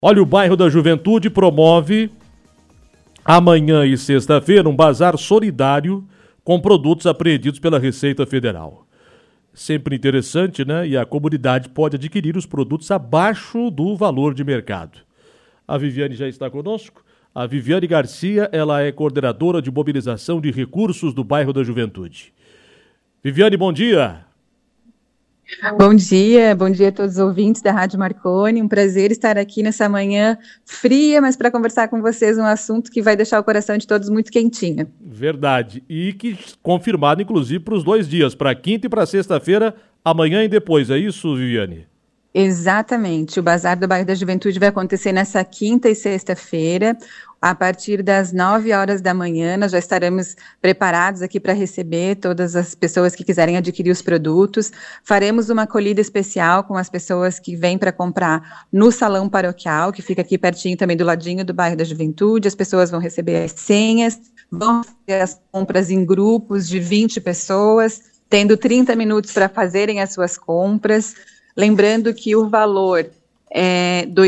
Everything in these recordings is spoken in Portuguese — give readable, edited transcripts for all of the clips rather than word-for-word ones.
Olha, o bairro da Juventude promove amanhã e sexta-feira um bazar solidário com produtos apreendidos pela Receita Federal. Sempre interessante, né? E a comunidade pode adquirir os produtos abaixo do valor de mercado. A Viviane já está conosco. A Viviane Garcia, ela é coordenadora de mobilização de recursos do bairro da Juventude. Viviane, bom dia. Bom dia a todos os ouvintes da Rádio Marconi. Um prazer estar aqui nessa manhã fria, mas para conversar com vocês um assunto que vai deixar o coração de todos muito quentinho. Verdade. E que confirmado, inclusive, para os 2 dias, para quinta e para sexta-feira, amanhã e depois. É isso, Viviane? Exatamente. O Bazar do Bairro da Juventude vai acontecer nessa quinta e sexta-feira, a partir das 9 horas da manhã. Nós já estaremos preparados aqui para receber todas as pessoas que quiserem adquirir os produtos. Faremos uma acolhida especial com as pessoas que vêm para comprar no Salão Paroquial, que fica aqui pertinho também do ladinho do Bairro da Juventude. As pessoas vão receber as senhas, vão fazer as compras em grupos de 20 pessoas, tendo 30 minutos para fazerem as suas compras. Lembrando que o valor é R$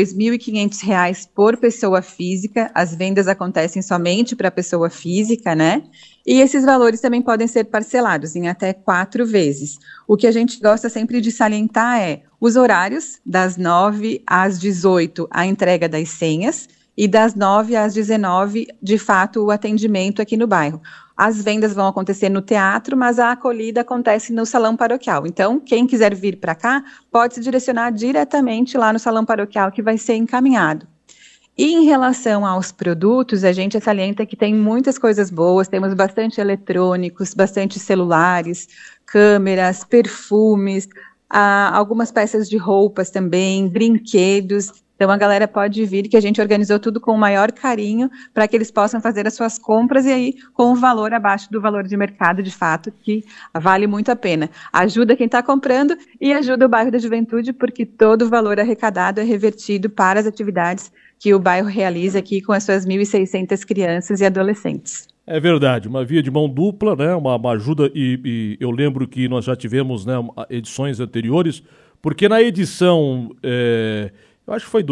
2.500 por pessoa física, as vendas acontecem somente para pessoa física, né? E esses valores também podem ser parcelados em até 4 vezes. O que a gente gosta sempre de salientar é os horários, das 9 às 18, a entrega das senhas, e das 9 às 19, de fato, o atendimento aqui no bairro. As vendas vão acontecer no teatro, mas a acolhida acontece no Salão Paroquial. Então, quem quiser vir para cá, pode se direcionar diretamente lá no Salão Paroquial, que vai ser encaminhado. E em relação aos produtos, a gente salienta que tem muitas coisas boas, temos bastante eletrônicos, bastante celulares, câmeras, perfumes, algumas peças de roupas também, brinquedos. Então a galera pode vir, que a gente organizou tudo com o maior carinho para que eles possam fazer as suas compras e aí com o valor abaixo do valor de mercado, de fato, que vale muito a pena. Ajuda quem está comprando e ajuda o bairro da Juventude, porque todo o valor arrecadado é revertido para as atividades que o bairro realiza aqui com as suas 1.600 crianças e adolescentes. É verdade, uma via de mão dupla, né? Uma ajuda e eu lembro que nós já tivemos, né, edições anteriores, porque na edição... eu acho que foi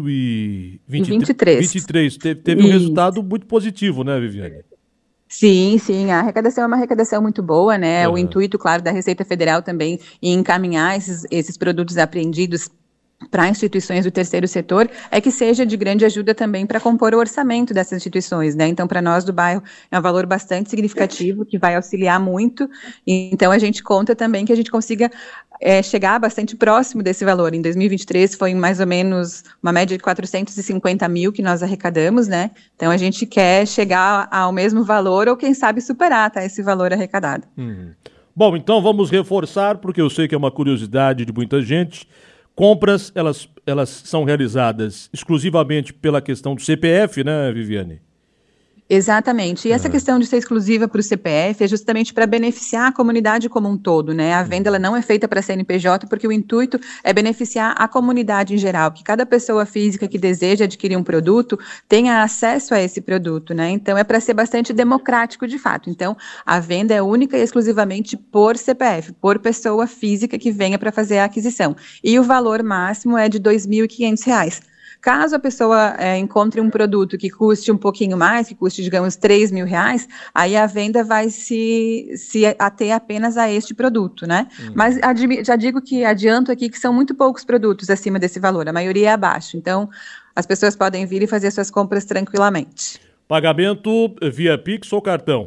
2023. Teve um resultado muito positivo, né, Viviane? Sim, a arrecadação é uma arrecadação muito boa, né? O intuito, claro, da Receita Federal também em encaminhar esses produtos apreendidos para instituições do terceiro setor é que seja de grande ajuda também para compor o orçamento dessas instituições, né? Então, para nós do bairro é um valor bastante significativo que vai auxiliar muito. Então, a gente conta também que a gente consiga chegar bastante próximo desse valor. Em 2023 foi mais ou menos uma média de 450 mil que nós arrecadamos, né? Então, a gente quer chegar ao mesmo valor ou, quem sabe, superar, tá, esse valor arrecadado. Bom, então vamos reforçar, porque eu sei que é uma curiosidade de muita gente. Compras, elas são realizadas exclusivamente pela questão do CPF, né, Viviane? Exatamente. E essa questão de ser exclusiva para o CPF é justamente para beneficiar a comunidade como um todo, né? A venda ela não é feita para CNPJ porque o intuito é beneficiar a comunidade em geral, que cada pessoa física que deseja adquirir um produto tenha acesso a esse produto, né? Então é para ser bastante democrático de fato. Então a venda é única e exclusivamente por CPF, por pessoa física que venha para fazer a aquisição. E o valor máximo é de R$ 2.500. Caso a pessoa encontre um produto que custe um pouquinho mais, que custe, digamos, R$ 3.000, aí a venda vai se ater apenas a este produto, né? Mas já digo que adianto aqui que são muito poucos produtos acima desse valor, a maioria é abaixo. Então, as pessoas podem vir e fazer suas compras tranquilamente. Pagamento via Pix ou cartão?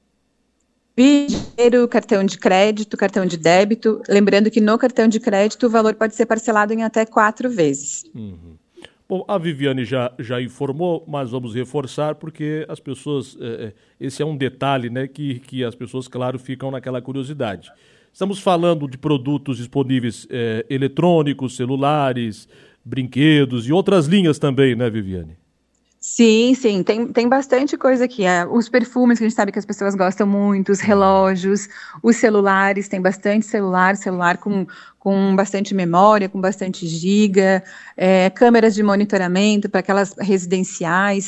Via dinheiro, cartão de crédito, cartão de débito. Lembrando que no cartão de crédito o valor pode ser parcelado em até 4 vezes. Bom, a Viviane já informou, mas vamos reforçar, porque as pessoas, esse é um detalhe, né, que as pessoas, claro, ficam naquela curiosidade. Estamos falando de produtos disponíveis eletrônicos, celulares, brinquedos e outras linhas também, né, Viviane? Sim, tem bastante coisa aqui. Os perfumes que a gente sabe que as pessoas gostam muito, os relógios, os celulares, tem bastante celular com bastante memória, com bastante giga, câmeras de monitoramento para aquelas residenciais.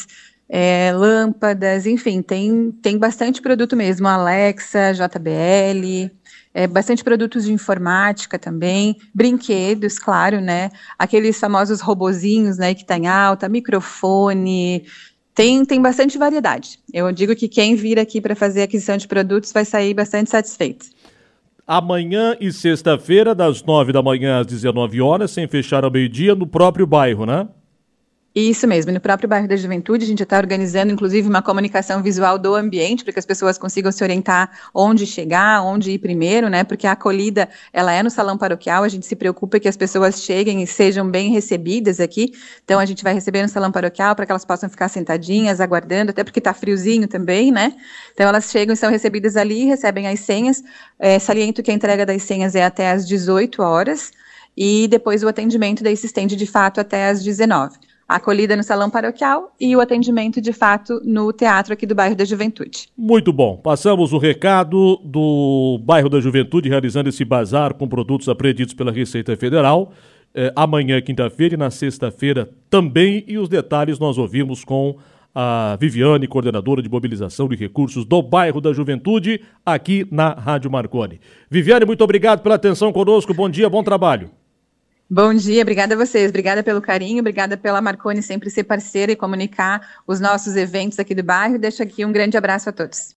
lâmpadas, enfim, tem bastante produto mesmo, Alexa, JBL, bastante produtos de informática também, brinquedos, claro, né? Aqueles famosos robozinhos, né, que tá em alta, microfone, tem bastante variedade. Eu digo que quem vir aqui para fazer aquisição de produtos vai sair bastante satisfeito. Amanhã e sexta-feira, das 9 da manhã às 19 horas, sem fechar ao meio-dia, no próprio bairro, né? Isso mesmo, no próprio bairro da Juventude, a gente está organizando, inclusive, uma comunicação visual do ambiente, para que as pessoas consigam se orientar onde chegar, onde ir primeiro, né? Porque a acolhida, ela é no salão paroquial, a gente se preocupa que as pessoas cheguem e sejam bem recebidas aqui. Então, a gente vai receber no salão paroquial para que elas possam ficar sentadinhas, aguardando, até porque está friozinho também, né? Então, elas chegam e são recebidas ali, recebem as senhas. Saliento que a entrega das senhas é até às 18 horas e depois o atendimento daí se estende, de fato, até às 19. A acolhida no salão paroquial e o atendimento, de fato, no teatro aqui do bairro da Juventude. Muito bom. Passamos o recado do bairro da Juventude realizando esse bazar com produtos apreendidos pela Receita Federal. Amanhã, quinta-feira, e na sexta-feira também. E os detalhes nós ouvimos com a Viviane, coordenadora de mobilização de recursos do bairro da Juventude, aqui na Rádio Marconi. Viviane, muito obrigado pela atenção conosco. Bom dia, bom trabalho. Bom dia, obrigada a vocês, obrigada pelo carinho, obrigada pela Marconi sempre ser parceira e comunicar os nossos eventos aqui do bairro. Deixo aqui um grande abraço a todos.